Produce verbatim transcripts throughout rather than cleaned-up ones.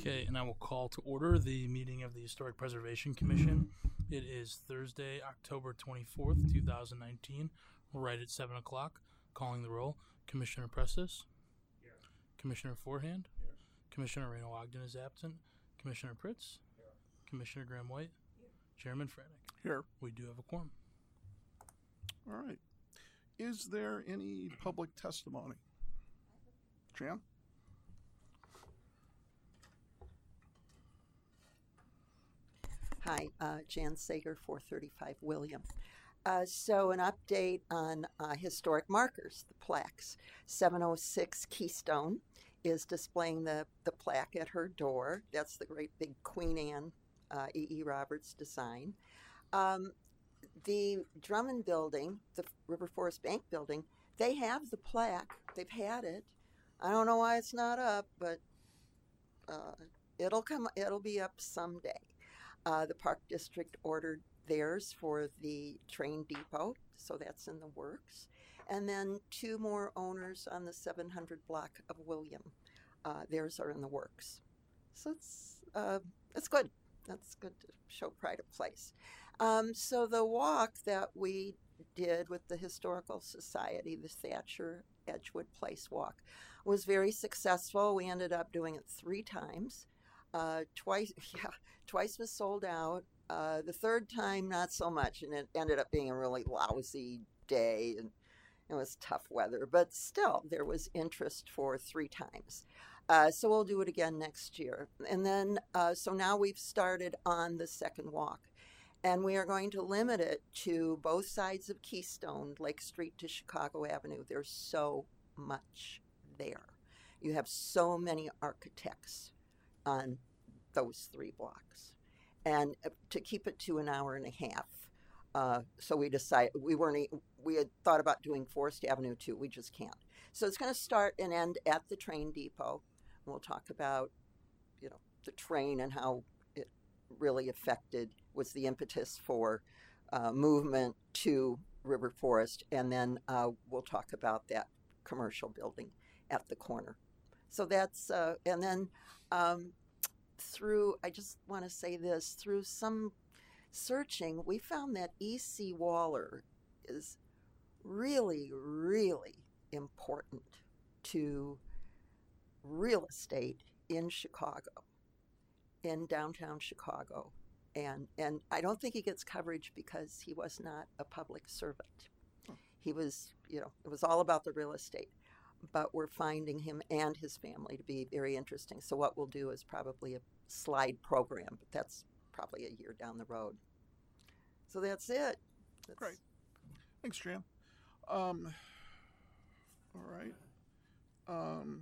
Okay, and I will call to order the meeting of the Historic Preservation Commission. It is Thursday, October twenty-fourth, two thousand nineteen, right at seven o'clock. Calling the roll, Commissioner Prestis. Here. Commissioner Forehand. Here. Commissioner Reno Ogden is absent. Commissioner Pritz. Here. Commissioner Graham White. Here. Chairman Franick. Here. We do have a quorum. All right. Is there any public testimony? Jan? Hi, uh, Jan Sager, four thirty-five William. Uh, so an update on uh, historic markers, the plaques. seven oh six Keystone is displaying the, the plaque at her door. That's the great big Queen Anne uh, E E. Roberts design. Um, the Drummond building, the River Forest Bank building, they have the plaque. They've had it. I don't know why it's not up, but uh, it'll come. It'll be up someday. Uh, the Park District ordered theirs for the train depot, so that's in the works. And then two more owners on the seven hundred block of William. Uh, theirs are in the works. So it's, uh, it's good. That's good to show pride of place. Um, so the walk that we did with the Historical Society, the Thatcher Edgewood Place walk, was very successful. We ended up doing it three times. Uh, twice, yeah, twice was sold out. Uh, the third time, not so much, and it ended up being a really lousy day, and it was tough weather. But still, there was interest for three times. Uh, so we'll do it again next year. And then, uh, so now we've started on the second walk, and we are going to limit it to both sides of Keystone, Lake Street to Chicago Avenue. There's so much there. You have so many architects on those three blocks, and to keep it to an hour and a half. Uh, so we decided we weren't. We had thought about doing Forest Avenue too. We just can't. So it's going to start and end at the train depot. And we'll talk about, you know, the train and how it really affected was the impetus for uh, movement to River Forest, and then uh, we'll talk about that commercial building at the corner. So that's uh, and then. Um, through, I just want to say this, through some searching, we found that E C. Waller is really, really important to real estate in Chicago, in downtown Chicago. And, and I don't think he gets coverage because he was not a public servant. He was, you know, it was all about the real estate. But we're finding him and his family to be very interesting. So what we'll do is probably a slide program, but that's probably a year down the road. So that's it. That's Great. Thanks, Jan. Um, all right. Um,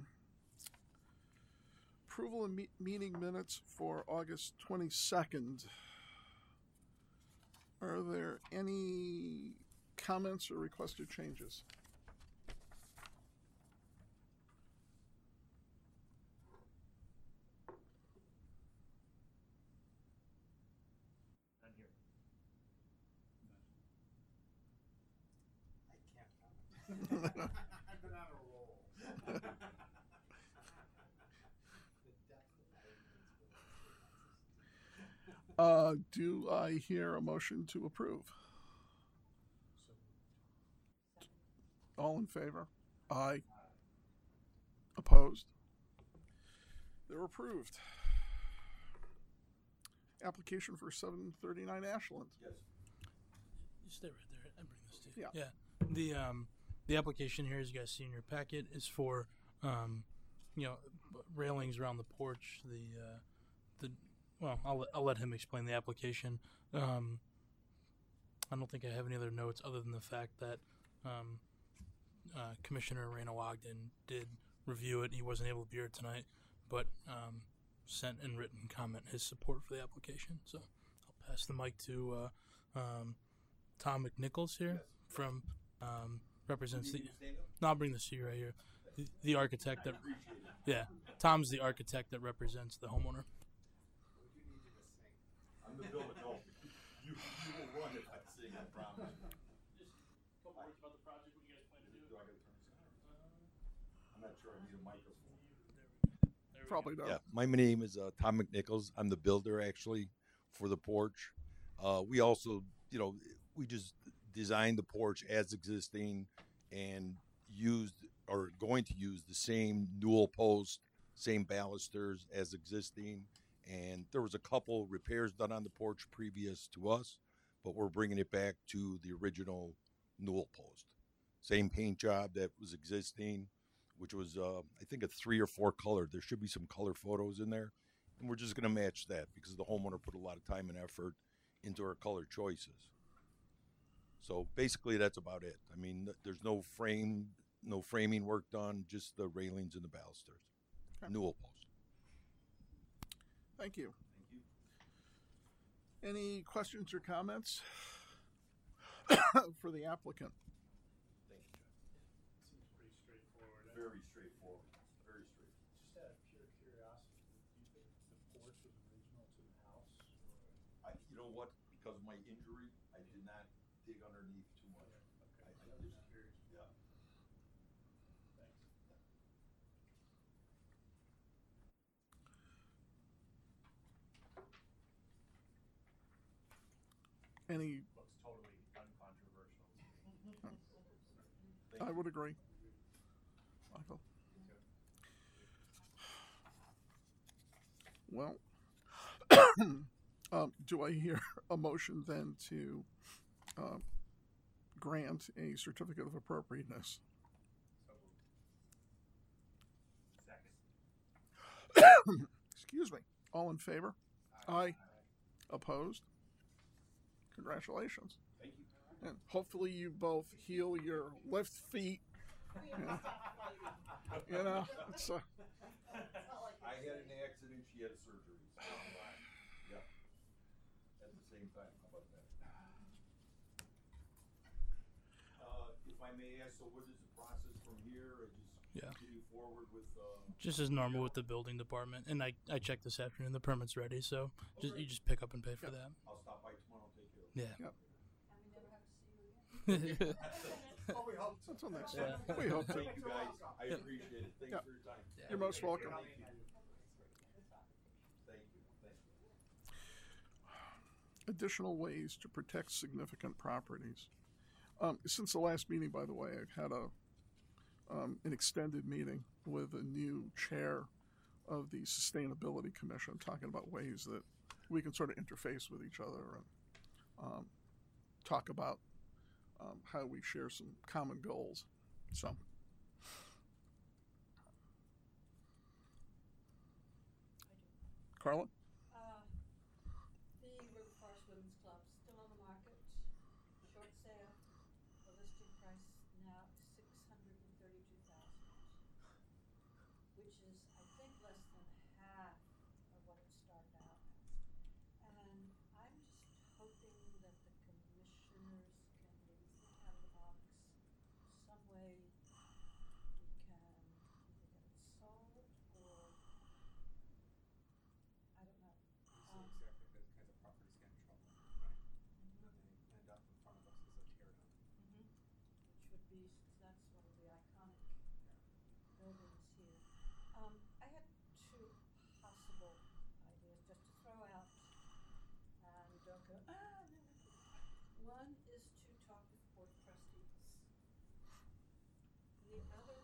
approval of me- meeting minutes for August twenty-second. Are there any comments or requested changes? I've been on a roll. Uh, do I hear a motion to approve? All in favor? Aye. Opposed? They're approved. Application for seven thirty-nine Ashland. Yes. You stay right there. I bring this to you. Yeah. Yeah. The um the application here, as you guys see in your packet, is for um you know railings around the porch. The uh, the well, I'll let, I'll let him explain the application. Um, I don't think I have any other notes other than the fact that um, uh, Commissioner Reno Ogden did review it. He wasn't able to be here tonight, but um, sent in written comment his support for the application. So I'll pass the mic to uh, um, Tom McNichols here from um, represents the. No, I'll bring this to you right here. The, the architect that. Yeah, Tom's the architect that represents the homeowner. I'm the builder. No, you, you will run if I sing. I promise. Just a couple words about the project. What you guys plan to do? Do I got to turn this on? I'm not sure I need a microphone. There probably don't. Yeah, my name is uh, Tom McNichols. I'm the builder actually for the porch. Uh, we also, you know, we just designed the porch as existing and used or going to use the same newel post, same balusters as existing. And there was a couple repairs done on the porch previous to us, but we're bringing it back to the original newel post. Same paint job that was existing, which was, uh, I think, a three or four color. There should be some color photos in there. And we're just going to match that because the homeowner put a lot of time and effort into our color choices. So basically, that's about it. I mean, th- there's no frame, no framing work done, just the railings and the balusters. Okay. Newel post. Thank you. Thank you. Any questions or comments for the applicant? Thank you, John. Seems pretty straightforward. Very straightforward. Very straightforward. Just out of pure curiosity, do you think the porch was original to the house? Or? I, you know what? Because of my injury, I did not dig underneath too much. Okay. I, I I did was not. just curious. Yeah. Thanks. Any, Looks totally uncontroversial. I would agree. Michael? Well, um, do I hear a motion then to uh, grant a certificate of appropriateness? Second. Excuse me. All in favor? Aye. Opposed? Congratulations. Thank you. And hopefully you both heal your left feet. You know, you know it's, uh, I had an accident. She had a surgery. So, yeah. At the same time. How about that? Uh, if I may ask, so what is the process from here? I just Yeah. continue forward with. Uh, Just as normal with the building department, and I, I checked this afternoon. The permit's ready, so just, you just pick up and pay for that. I'll stop by tomorrow. Take care of it. Yeah. Yep. Yeah. Oh, we hope so. That's on that Yeah. side. We hope so. Thank you guys. I appreciate it. Thanks Yeah. for your time. You're most welcome. Thank you. Thank you. Thank you. Additional ways to protect significant properties. Um, since the last meeting, by the way, I've had a um, an extended meeting with a new chair of the Sustainability Commission, talking about ways that we can sort of interface with each other and um, talk about um, how we share some common goals. So. Carla? Uh, the River Forest Women's Club still on the market. Short sale. The listed price now is six hundred and thirty-two thousand, which is, I think, less than half of what it started out at. And I'm just hoping that the commissioners can maybe think out of the box, some way we can either get it sold or I don't know. Um, See exactly the kinds of properties get in trouble, right? And then they end up in front of us as a tear down. mhm. Which would be, since that's one of the iconic buildings here. Um, I had two possible ideas just to throw out, and don't go, ah, no, no. One is to talk with board trustees. The other,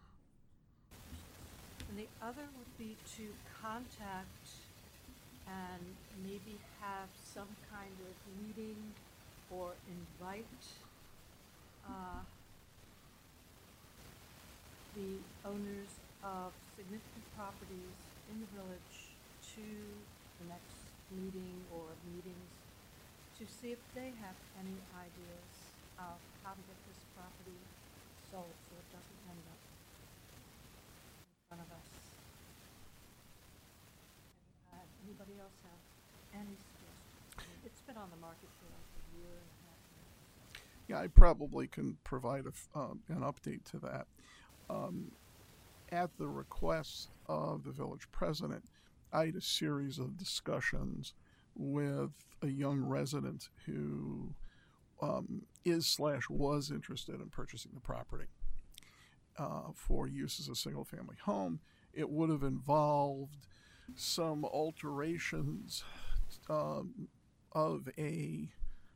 and the other would be to contact and maybe have some kind of meeting or invite uh, the owners of significant properties in the village to the next meeting or meetings to see if they have any ideas of how to get this property sold so it doesn't end up in front of us. Uh, Anybody else have any suggestions? I mean, it's been on the market for like a year and a half now. Yeah, I probably can provide a f um, an update to that. Um, at the request of the village president, I had a series of discussions with a young resident who um, is slash was interested in purchasing the property uh, for use as a single family home. it would have involved some alterations um, of a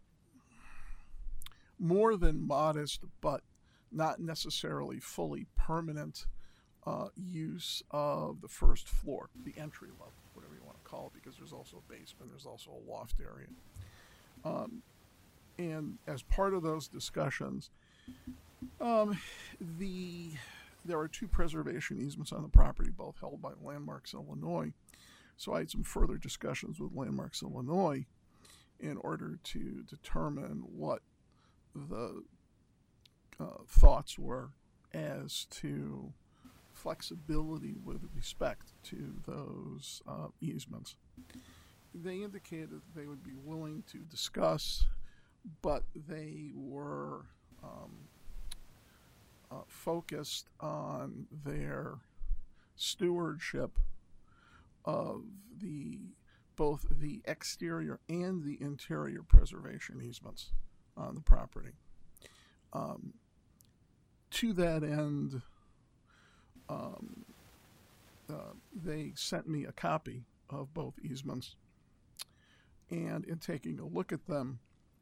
more than modest but not necessarily fully permanent uh, use of the first floor, the entry level, whatever you want to call it, because there's also a basement, there's also a loft area. Um, and as part of those discussions, um, the there are two preservation easements on the property, both held by Landmarks Illinois. So I had some further discussions with Landmarks Illinois in order to determine what the uh, thoughts were as to flexibility with respect to those uh, easements. They indicated that they would be willing to discuss, but they were um, uh, focused on their stewardship of the both the exterior and the interior preservation easements on the property. Um, to that end, um, uh, they sent me a copy of both easements, and in taking a look at them,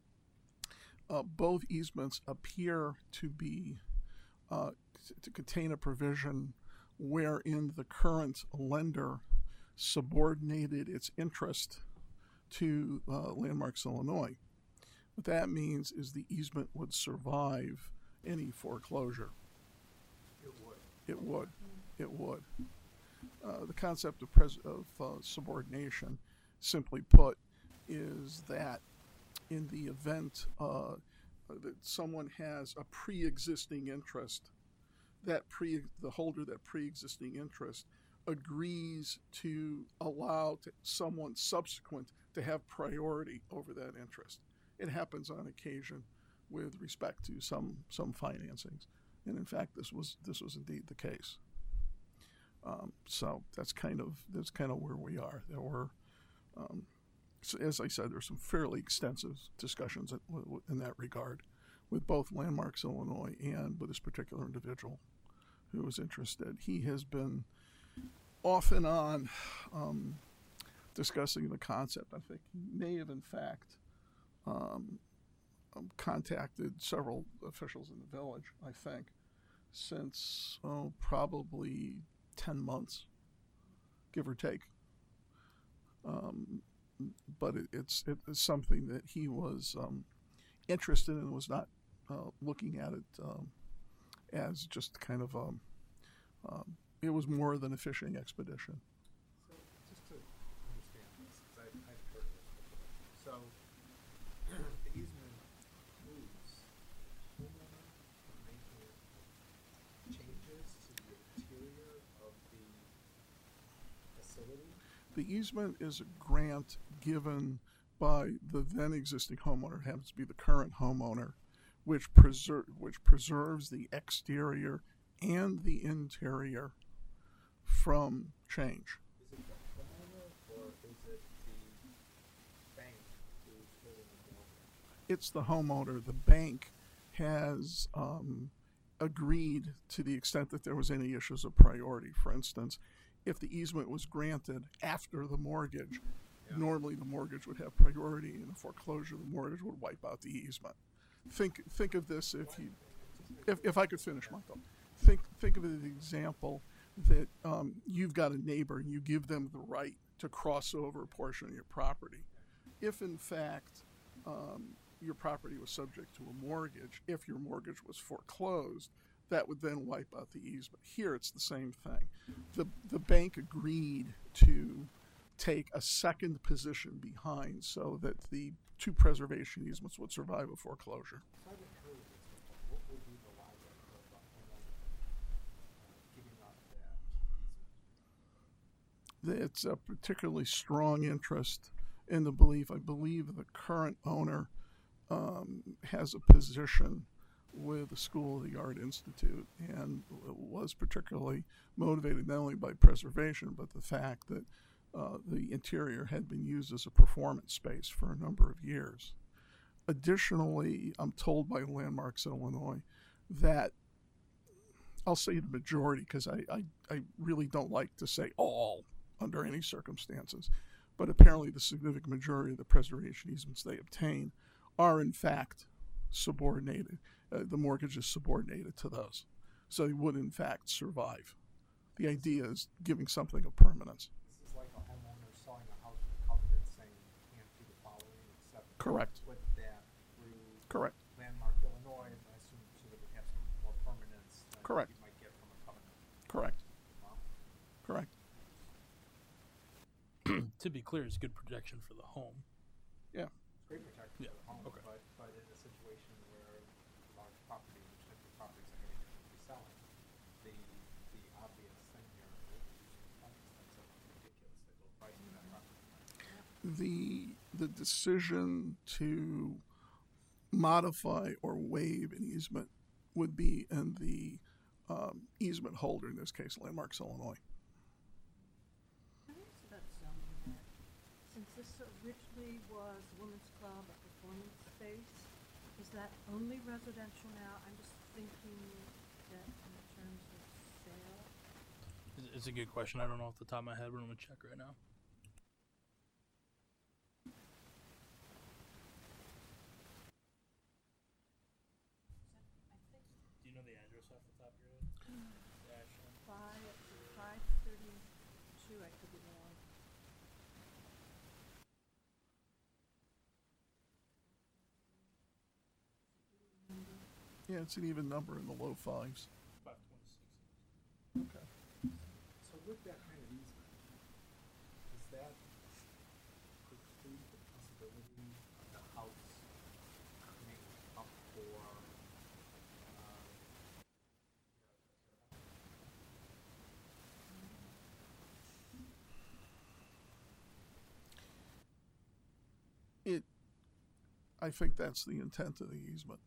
uh, both easements appear to be uh, to contain a provision wherein the current lender subordinated its interest to uh, Landmarks Illinois. What that means is the easement would survive any foreclosure. It would. It would. It would. Uh, the concept of, pres- of uh, subordination, simply put, is that in the event uh, that someone has a pre-existing interest, that pre the holder of that pre-existing interest agrees to allow to someone subsequent to have priority over that interest. It happens on occasion with respect to some some financings, and in fact, this was this was indeed the case. Um, so that's kind of that's kind of where we are. There were, um, so as I said, there's some fairly extensive discussions in, in that regard with both Landmarks Illinois and with this particular individual who was interested. He has been off and on um, discussing the concept. I think he may have, in fact, um, um, contacted several officials in the village, I think, since oh, probably ten months, give or take. Um, but it, it's, it's something that he was um, interested in and was not uh, looking at it um, as just kind of um, um, it was more than a fishing expedition. So, just to understand this, because I've, I've heard this before. So, the easement moves homeowner from making changes to the interior of the facility? The easement is a grant given by the then existing homeowner, it happens to be the current homeowner, which preser- which preserves the exterior and the interior from change. Is it the homeowner or is it the bank who's holding the mortgage? It's the homeowner. The bank has um, agreed to the extent that there was any issues of priority. For instance, if the easement was granted after the mortgage, Yeah. normally the mortgage would have priority, and the foreclosure, the mortgage would wipe out the easement. Think think of this if you, if, if I could finish my thought. Think think of it as an example that um, you've got a neighbor and you give them the right to cross over a portion of your property. If in fact um, your property was subject to a mortgage, if your mortgage was foreclosed, that would then wipe out the easement. Here it's the same thing. The the bank agreed to take a second position behind so that the two preservation easements would survive a foreclosure. So I haven't heard of this before. What would be the logic of the homeowner uh, giving up that easement? It's a particularly strong interest in the belief. I believe the current owner um, has a position with the School of the Art Institute and was particularly motivated not only by preservation but the fact that uh, the interior had been used as a performance space for a number of years. Additionally, I'm told by Landmarks Illinois that I'll say the majority because I, I, I really don't like to say all under any circumstances. But apparently the significant majority of the preservation easements they obtain are in fact subordinated. Uh, the mortgage is subordinated to those. So they would in fact survive. The idea is giving something of permanence. This is like a homeowner selling a house with a covenant saying you can't do the following except Correct. put that through Correct. Landmark Illinois, and I assume so that we have some more permanence than Correct. you might get from a covenant. Correct. Wow. Correct. To be clear, it's good protection for the home. Yeah. It's great protection Yeah, for the home, okay. but, but in a situation where large property, which type of properties are going to be selling, the, the obvious thing here is reducing the price. That's a ridiculously low price for that property. The the decision to modify or waive an easement would be in the um, easement holder, in this case, Landmarks Illinois. Can I ask about zoning there? Since this originally was Women's Club, a performance space, is that only residential now? I'm just thinking that in terms of sale. It's- It's a good question. I don't know off the top of my head, but I'm gonna check right now. I think Do you know the address off the top of your head? five, five thirty-two, I could be wrong. Yeah, it's an even number in the low fives. five twenty-six. Okay. So with that kind of easement, does that preclude the possibility of the house coming up for, uh, It, I think that's the intent of the easement.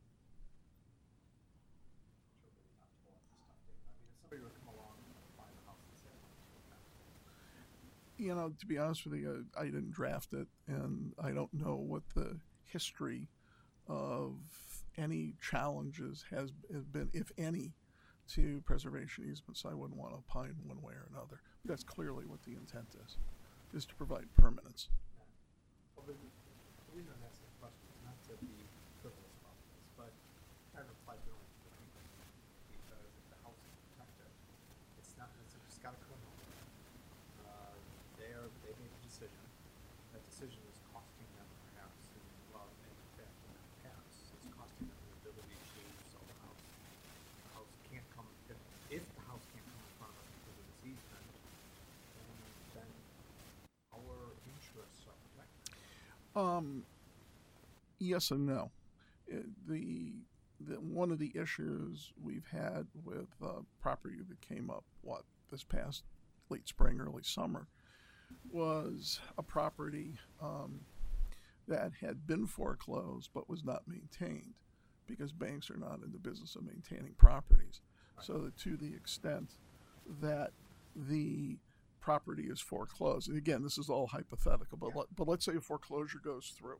really not tall at this time, David? I mean, if somebody were to come along and buy the house and say, I want to do that. You know, to be honest with you, I didn't draft it, and I don't know what the history of any challenges has has been, if any, to preservation easements. I wouldn't want to opine one way or another. That's clearly what the intent is, is to provide permanence. Well, the, the reason I'm asking the question is not to be frivolous about this, but kind of apply billing to the people. Because if the house is protected, it's not, it's just gotta come over. Uh, they're, they made a decision. That decision is costing them perhaps, and, well, in fact, not perhaps, it's costing them the ability to sell the house. The house can't come, if, if the house can't come in front of us because of this easement, then, then our interests are protected. Um, yes and no. Uh, the, the one of the issues we've had with uh, property that came up what this past late spring, early summer, was a property um, that had been foreclosed but was not maintained because banks are not in the business of maintaining properties. So that to the extent that the property is foreclosed, and again, this is all hypothetical, but Yeah. let, but let's say a foreclosure goes through,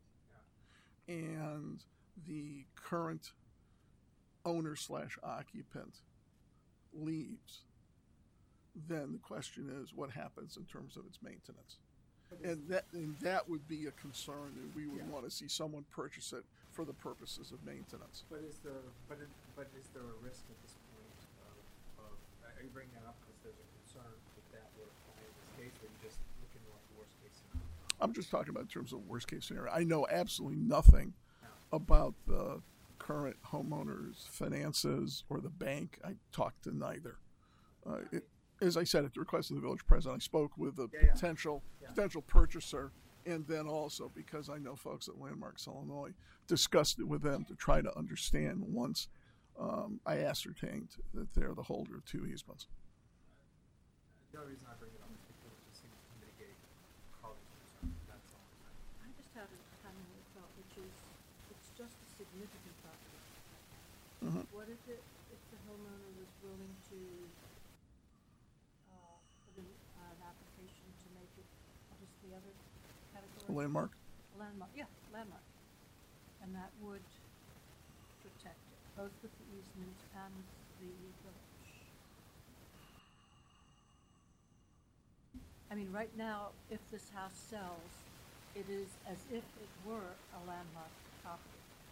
and the current owner slash occupant leaves, then the question is what happens in terms of its maintenance, and that and that would be a concern, and we would Yeah. want to see someone purchase it for the purposes of maintenance. But is there, but it, but is there a risk at this point of, of, are you bringing that up because there's a concern that that would apply in this case, or you just looking at the worst case scenario? I'm just talking about in terms of worst case scenario. I know absolutely nothing about the current homeowner's finances or the bank. I talked to neither. Uh, it, as I said, at the request of the village president, I spoke with the Yeah, yeah. potential Yeah. potential purchaser, and then also because I know folks at Landmarks Illinois, discussed it with them to try to understand once um, I ascertained that they're the holder of two easements. The only reason I bring it up is because it just seems to mitigate Carly's concern, that's all I'm saying. I just had a comment I thought, which is, it's just a significant property. Mhm. What if it, if the homeowner was willing to, uh, put in uh, an application to make it, what is the other category? Landmark? Landmark, yeah, landmark. And that would protect it, both with the easement and the village. I mean, right now, if this house sells, it is as if it were a landmark property.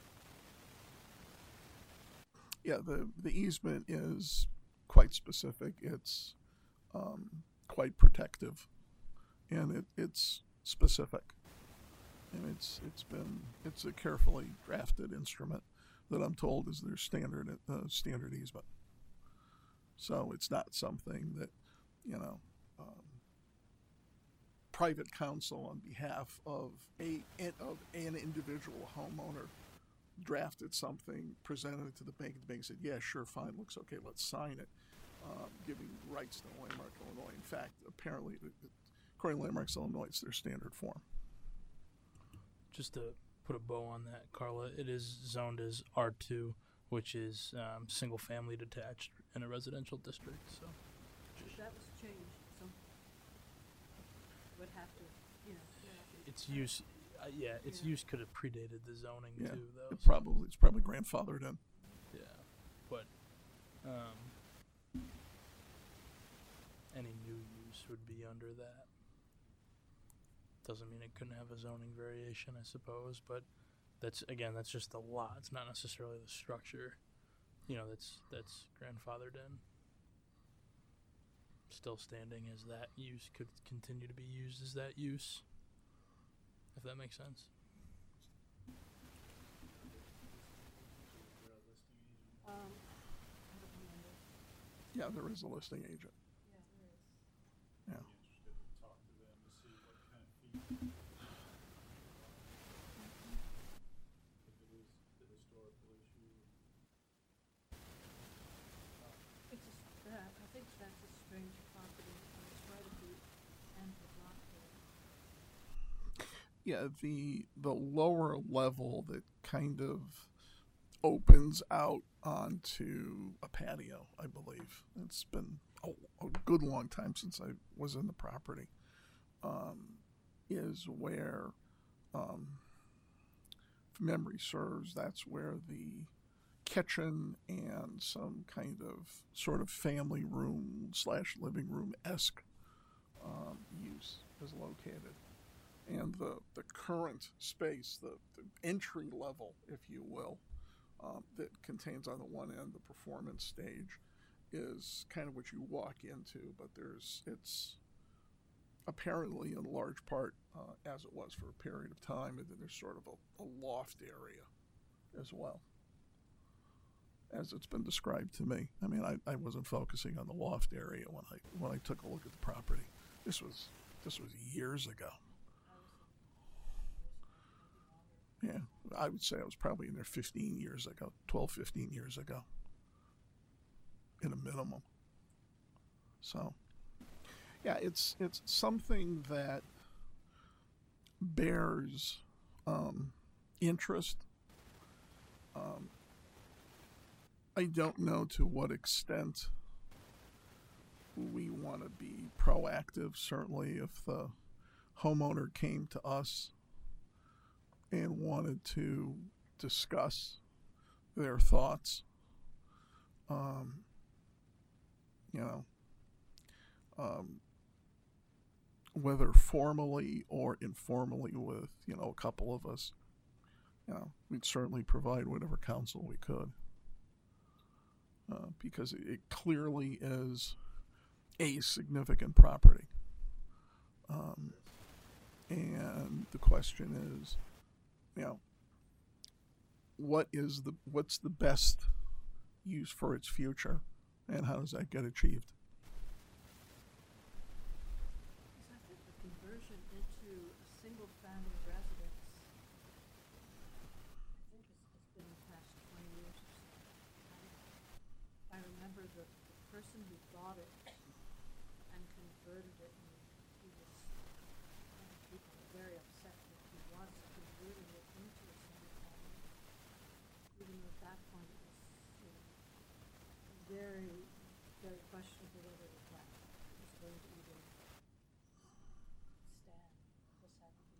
Yeah, the, the easement is quite specific. It's um, quite protective, and it, it's specific. And it's it's been it's a carefully drafted instrument that I'm told is their standard uh, standard easement. So it's not something that, you know, um, private counsel on behalf of a of an individual homeowner drafted something, presented it to the bank, and the bank said, yeah, sure, fine, looks okay, let's sign it, um, giving rights to Landmark, Illinois. In fact, apparently, it, it, according to Landmarks, Illinois, it's their standard form. Just to put a bow on that, Carla, it is zoned as R two, which is um, single family detached in a residential district. So If that was changed, some would have to, you know. its use, uh, yeah, its Yeah. use could have predated the zoning Yeah, too, though. it so- probably it's probably grandfathered in. Yeah, but um, any new use would be under that. Doesn't mean it couldn't have a zoning variation, I suppose, but that's again, that's just the lot. It's not necessarily the structure, you know, that's that's grandfathered in. Still standing as that use could continue to be used as that use, if that makes sense. Um, I don't remember. Yeah, there is a listing agent. Yeah, there is. Yeah. It's just that, I think that's a strange property on its right of the end of lot there. Yeah, the the lower level that kind of opens out onto a patio, I believe. It's been a, a good long time since I was in the property. Um, is where, um, if memory serves, that's where the kitchen and some kind of sort of family room slash living room esque um, use is located. And the, the current space, the, the entry level, if you will, um, that contains on the one end the performance stage, is kind of what you walk into, but there's it's apparently in large part, uh, as it was for a period of time, and then there's sort of a, a loft area as well, as it's been described to me. I mean, I, I wasn't focusing on the loft area when I when I took a look at the property. This was this was years ago. Yeah, I would say I was probably in there fifteen years ago, twelve, fifteen years ago, in a minimum. So, yeah, it's it's something that bears um, interest. Um, I don't know to what extent we want to be proactive. Certainly, if the homeowner came to us and wanted to discuss their thoughts, um, you know, um, whether formally or informally with, you know, a couple of us, you know, we'd certainly provide whatever counsel we could. Uh, because it, it clearly is a significant property. Um, and the question is, you know, what is the what's the best use for its future, and how does that get achieved? Because I think the conversion into a single-family residence, I think it's, it's been the past twenty years or so. I, I remember the, the person who bought it and converted it, and he was, I think people were very upset that he was converting it into a single family. Even though at that point it was, you know, very, very questionable whether it was, it was going to even stand. Was that in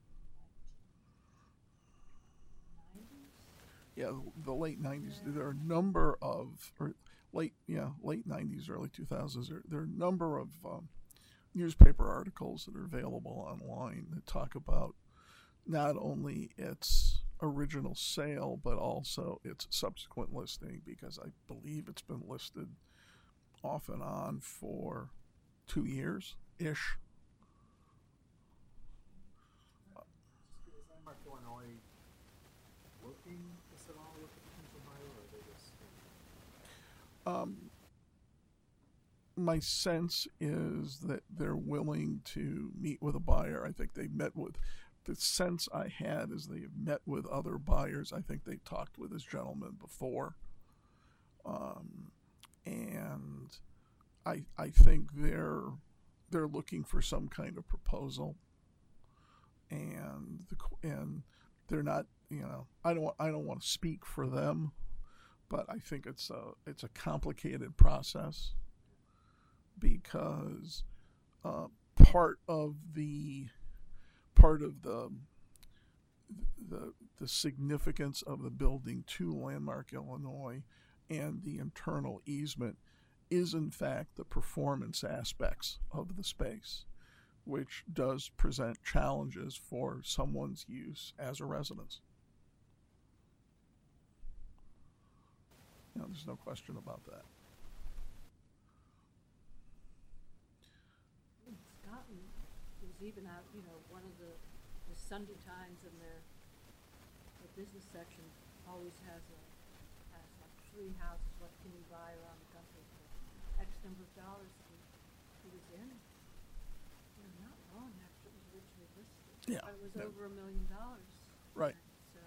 the nineties? Yeah, the late nineties. There are a number of, or late, yeah, late nineties, early two thousands. There, there are a number of um, newspaper articles that are available online that talk about not only its original sale but also its subsequent listing, because I believe it's been listed off and on for two years ish. Is Landmark Illinois working this at all with the potential buyer, or are they just? Um, my sense is that they're willing to meet with a buyer. I think they met with, the sense I had is they have met with other buyers. I think they talked with this gentleman before. Um, and I, I think they're, they're looking for some kind of proposal. And the, and they're not, you know, I don't, I don't want to speak for them, but I think it's a, it's a complicated process, because uh, part of the part of the, the the significance of the building to Landmark Illinois and the internal easement is in fact the performance aspects of the space, which does present challenges for someone's use as a residence. You know, there's no question about that. In Scotland, it was even out, you know, one of the, the Sunday Times in their, the business section always has a, has like three houses, what can you buy around the country for X number of dollars. He, he was in, you know, not long after it was originally listed. Yeah, It was yeah. over a million dollars. Right. So,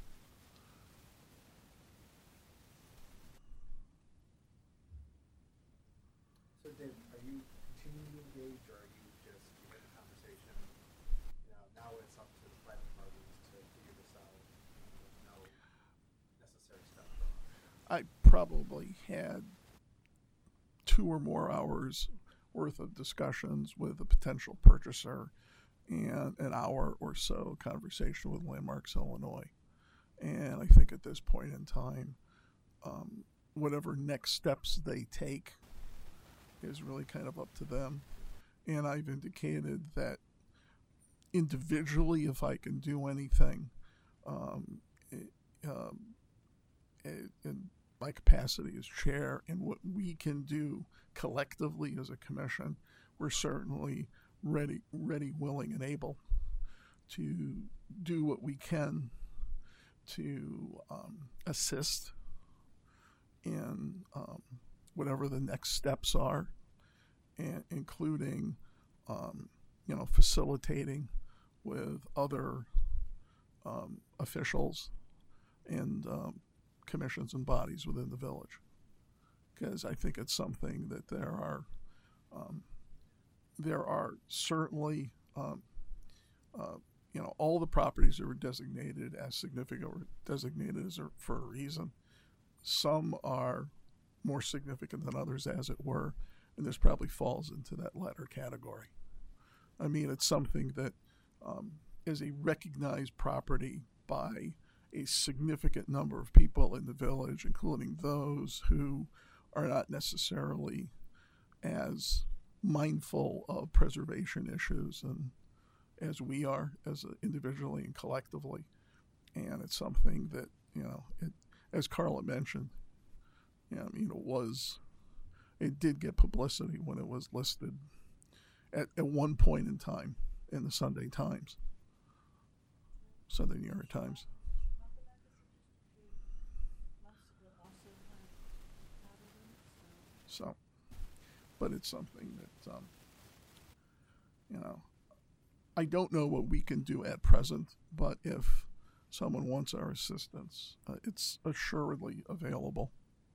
So Dave, are you continuing to engage, or are you just, you know, the conversation, you know, now it's up to the private parties to figure this out, you know, with no necessary step from us? I probably had two or more hours worth of discussions with a potential purchaser and an hour or so conversation with Landmarks Illinois. And I think at this point in time, um, whatever next steps they take is really kind of up to them. And I've indicated that individually, if I can do anything, um, it, um, it, in my capacity as chair and what we can do collectively as a commission, we're certainly ready, ready, willing, and able to do what we can to um, assist in um, whatever the next steps are, and including, um, you know, facilitating with other um, officials and um, commissions and bodies within the village, because I think it's something that there are um, there are certainly um, uh, you know, all the properties that were designated as significant were designated as a, for a reason. Some are more significant than others, as it were, and this probably falls into that latter category. I mean, it's something that um, is a recognized property by a significant number of people in the village, including those who are not necessarily as mindful of preservation issues and as we are, as a, individually and collectively. And it's something that, you know, it, as Carla mentioned, you know, I mean, it was, it did get publicity when it was listed at, at one point in time in the Sunday Times, Sunday New York Times. So, but it's something that, um, you know, I don't know what we can do at present, but if someone wants our assistance, uh, it's assuredly available.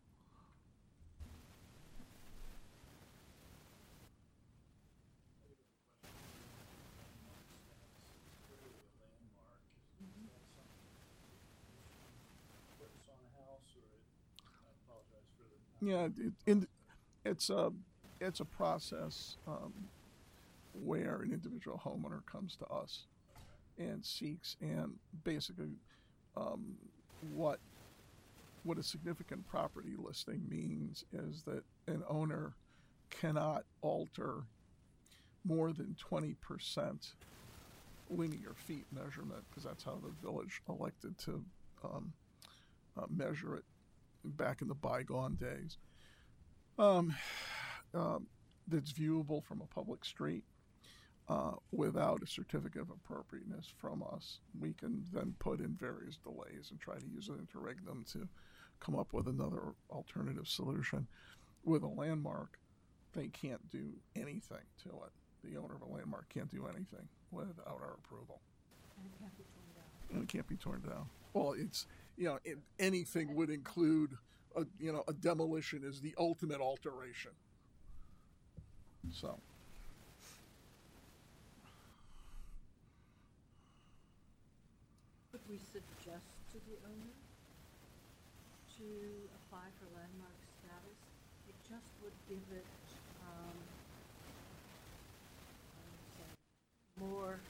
Yeah, it, in, it's a it's a process um, where an individual homeowner comes to us and seeks, and basically um, what what a significant property listing means is that an owner cannot alter more than twenty percent linear feet measurement, because that's how the village elected to um, uh, measure it back in the bygone days. Um, um, that's viewable from a public street uh, without a certificate of appropriateness from us. We can then put in various delays and try to use an interregnum to come up with another alternative solution. With a landmark, they can't do anything to it. The owner of a landmark can't do anything without our approval. And it can't be torn down. And it can't be torn down. Well, it's, you know, it, anything would include, a, you know, a demolition is the ultimate alteration. So. Could we suggest to the owner to apply for landmark status? It just would give it, um, I would say, more,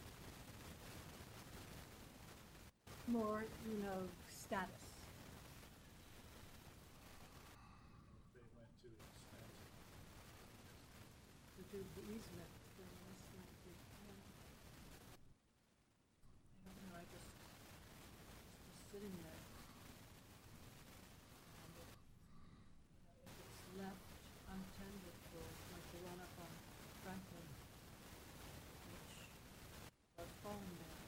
more, you know, status. They went to expense. To do the easement, then this might be, yeah. I don't know, I just, it's just sitting there. And it, you know, if it's left untended for, like the one up on Franklin, which was falling down.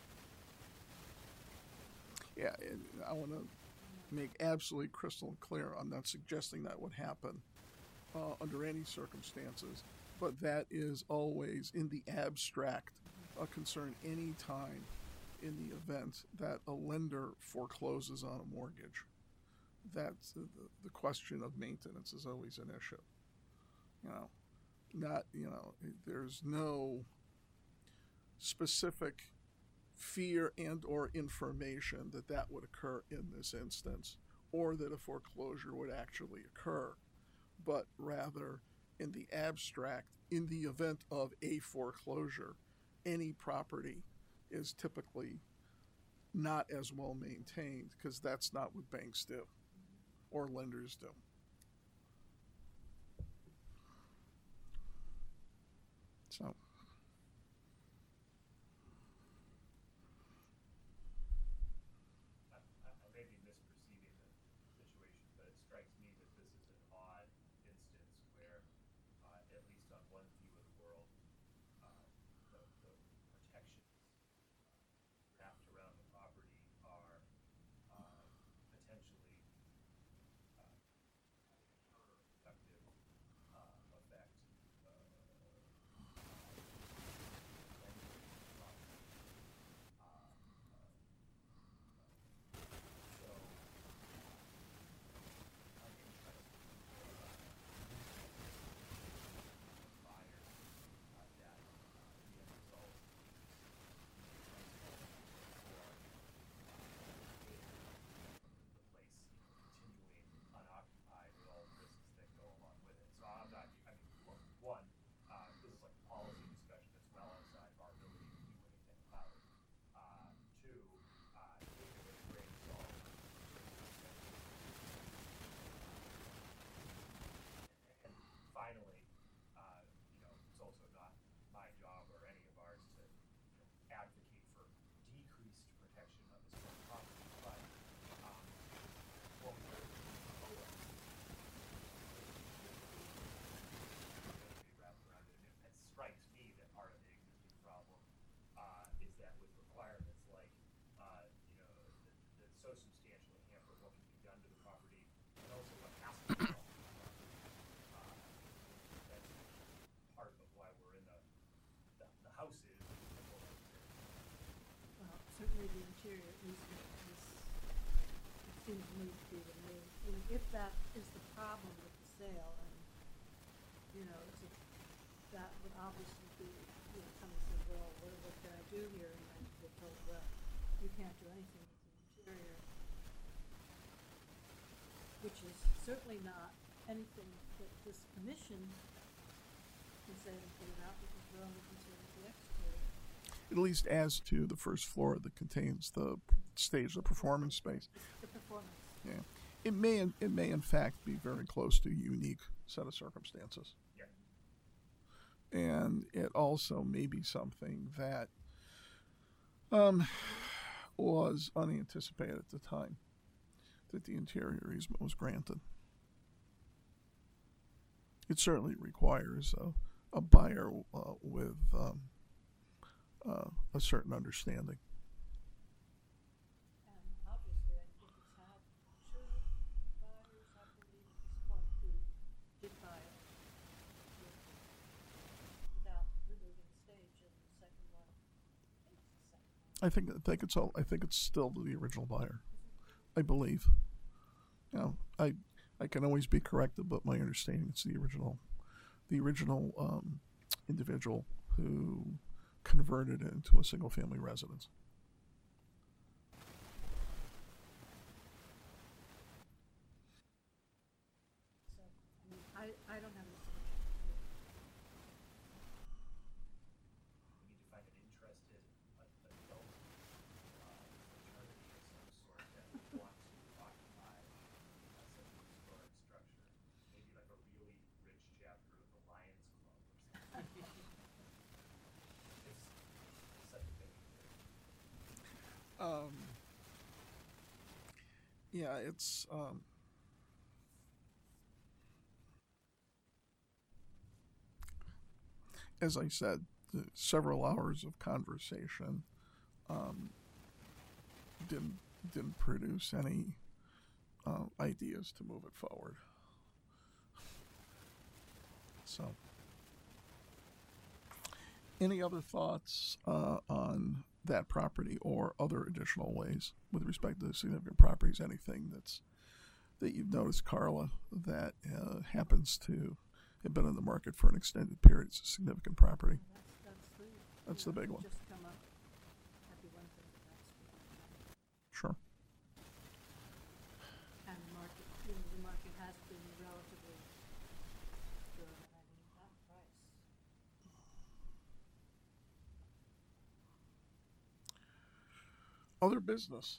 Yeah, and I want to make absolutely crystal clear, I'm not suggesting that would happen uh, under any circumstances, but that is always in the abstract a concern any time in the event that a lender forecloses on a mortgage. That's the, the question of maintenance is always an issue. You know, not, you know, there's no specific fear and or information that that would occur in this instance, or that a foreclosure would actually occur, but rather in the abstract, in the event of a foreclosure, any property is typically not as well maintained, because that's not what banks do or lenders do. So. I, I may be misperceiving the situation, but it strikes me that this is an odd instance where, uh, at least on one view of the world, uh, the, the protections uh, wrapped around the property are uh, potentially uh, having a counterproductive uh, effect. Uh, So, I'm interested in buyers uh, that uh, the end result is for the place continuing unoccupied with all the risks that go along with it. So I'm not, I mean, look, one, uh, this is like a policy discussion that's well outside of our ability to do anything about it. Uh, two, uh, take it with a grain of salt. And finally, uh, you know, it's also not my job or any of ours to, you know, advocate for decreased protection of this sort of property, but, um, what we're, oh, well, be wrapped around it. And it strikes me that part of the existing problem, uh, is that with requirements like, uh, you know, that, that so substantially hamper what can be done to the property, and also what has to be done to the property. Uh, that's part of why we're in the, the, the house is, and we'll have to- Well, certainly the interior easement is, it seems to me to be the main, you know, if that is the problem with the sale, and, you know, it's a, that would obviously be, you know, somebody says, well, what, what can I do here? And I get told, well, you can't do anything with the interior, which is certainly not anything that this commission can say and put it out, because we're only concerned with the exterior. At least as to the first floor that contains the stage, the performance space. The performance. Yeah, it may in- it may in fact be very close to a unique set of circumstances. Yeah. and it also may be something that um, was unanticipated at the time that the interior easement was granted. It certainly requires a, a buyer uh, with um, uh, a certain understanding. And obviously, I think it's had two buyers, I believe, at this point, who did buy it with, without removing the stage, and the second one, I think it's the second one. I think I think it's all. I think it's still the original buyer. I believe. You know, I I can always be corrected, but my understanding it's the original, the original um, individual who converted it into a single-family residence. So, I mean, I, I don't have any solution to it. We need to find an interested a- adult uh, fraternity of some sort that would want to occupy uh, such a historic structure. Maybe like a really rich chapter of the Lions Club or something. It's such a big thing. Um, yeah, it's um, as I said, the several hours of conversation um, didn't didn't produce any uh, ideas to move it forward. So, any other thoughts uh, on that property or other additional ways with respect to significant properties? Anything that's that you've noticed, Carla, that uh, happens to have been on the market for an extended period? It's a significant property. That's, that's the. That's you the know, big one. Just come up, happy one thing, but that's the. Sure. And the market, you know, the market has been relatively good, and I mean, that price. Other business.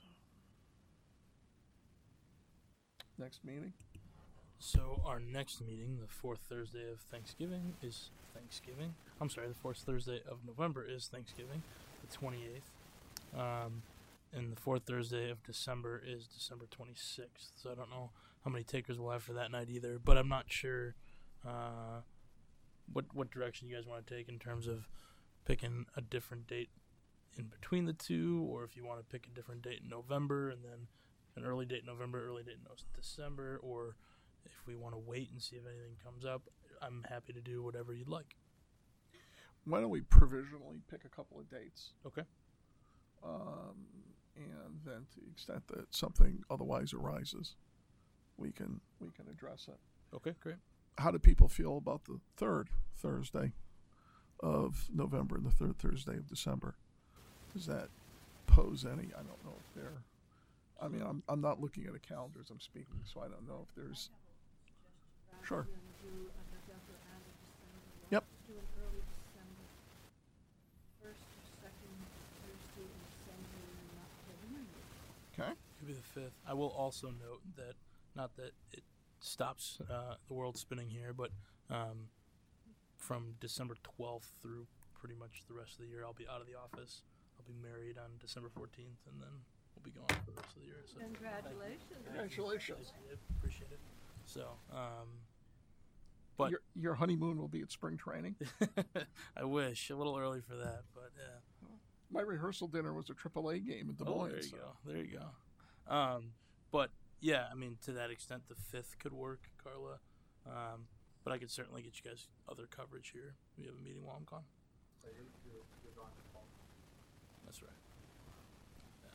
Next meeting. So our next meeting, the fourth Thursday of Thanksgiving, is Thanksgiving. I'm sorry, the fourth Thursday of November is Thanksgiving, the twenty-eighth. Um, and the fourth Thursday of December is December twenty-sixth. So I don't know how many takers we'll have for that night either, but I'm not sure uh, what what direction you guys want to take in terms of picking a different date in between the two, or if you want to pick a different date in November and then an early date in November, early date in December, or if we want to wait and see if anything comes up. I'm happy to do whatever you'd like. Why don't we provisionally pick a couple of dates? Okay. Um, and then to the extent that something otherwise arises, we can we can address it. Okay, great. How do people feel about the third Thursday of November and the third Thursday of December? Does that pose any? I don't know if they're. I mean, I'm I'm not looking at a calendar as I'm speaking, so I don't know if there's. Rather Sure. than do a November and a December, why Yep. don't you do an early December, first or second Thursday in December, and not preliminary. Okay. Could be the fifth. I will also note that, not that it stops uh, the world spinning here, but um, from December twelfth through pretty much the rest of the year, I'll be out of the office. I'll be married on December fourteenth, and then we'll be gone for the rest of the year. So Congratulations. Congratulations. Thank you. Appreciate it. So, um, but Your your honeymoon will be at spring training. I wish a little early for that, but yeah. My rehearsal dinner was a triple A game in Des Oh, Moines. there you so- go. There you go. Um, but yeah, I mean, to that extent, the fifth could work, Carla. Um, but I could certainly get you guys other coverage here. We have a meeting while I'm gone. So you're, you're, you're gone to fall. That's right. Yeah.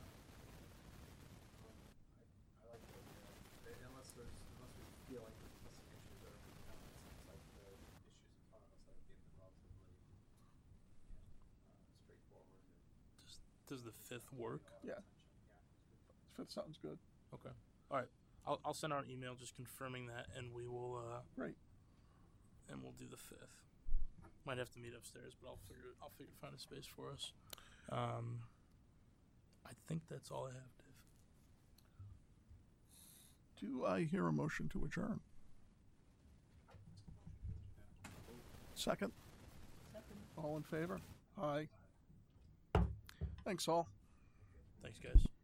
I like the idea. They- Unless there's, unless we feel like there's missing issues that are going to come, it seems like the issues in front of us have been relatively uh, straightforward. And Does Does the fifth work? Yeah. yeah. Fifth sounds good. Okay. All right. I'll I'll send out an email just confirming that, and we will. Uh, Great. And we'll do the fifth. Might have to meet upstairs, but I'll figure I'll figure find a space for us. Um, I think that's all I have, Dave. Do I hear a motion to adjourn? Second. All in favor? Aye. Thanks all. Thanks, guys.